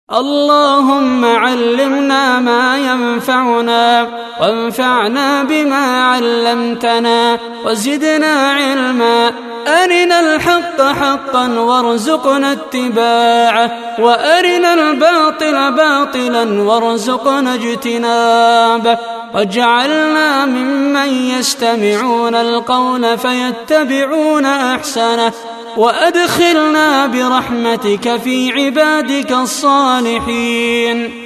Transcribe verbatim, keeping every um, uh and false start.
اللهم علمنا ما ينفعنا وانفعنا بما علمتنا وزدنا علما. أرنا الحق حقا وارزقنا اتباعه وأرنا الباطل باطلا وارزقنا اجتنابه، واجعلنا ممن يستمعون القول فيتبعون أحسنه، وأدخلنا برحمتك في عبادك الصالحين.